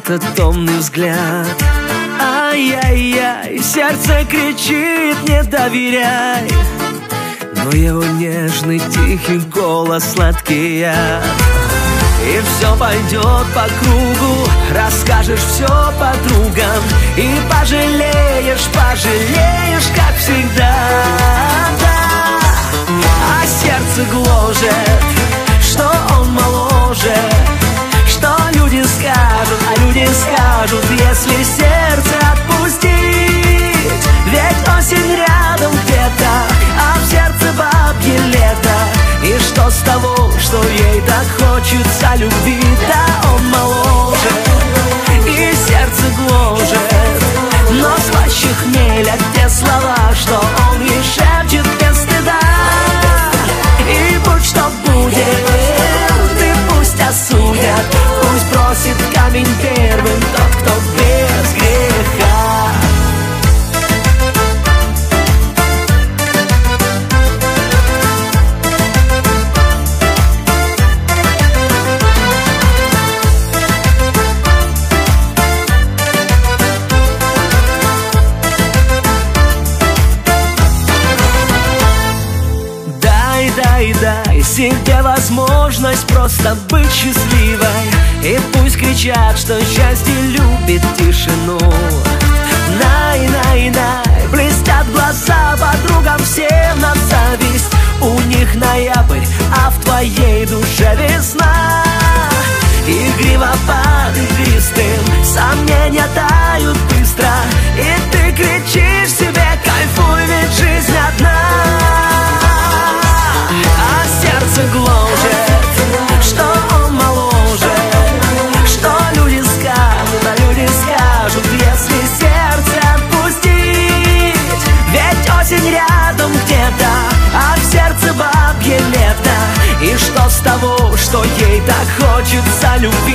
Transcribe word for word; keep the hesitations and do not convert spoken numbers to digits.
этот томный взгляд. Ай-яй-яй, сердце кричит, не доверяй, но его нежный тихий голос сладкий яд. И все пойдет по кругу, расскажешь все подругам, и пожалеешь, пожалеешь, как всегда, да. А сердце гложет, что он моложе, что люди скажут, а люди скажут, если сердце отпустить. Ведь осень рядом где-то, а в сердце бабье лето. И что с того, что ей так хочется любви? Да, он моложе, и сердце гложет, но слаще хмеля те слова, что он ей шепчет без стыда. И будь что будет, ты пусть осудят, пусть бросит камень первым тот, кто без греха. Дай, дай себе возможность просто быть счастливой, и пусть кричат, что счастье любит тишину. Най, най, най, блестят глаза подругам всем на зависть. У них ноябрь, а в твоей душе весна. Игриво под игристым сомнения тают быстро, и ты кричишь себе: кайфуй, ведь жизнь одна. Сердце гложет, что он моложе, что люди скажут, а люди скажут, если сердце отпустить. Ведь осень рядом где-то, а в сердце бабье лето. И что с того, что ей так хочется любви?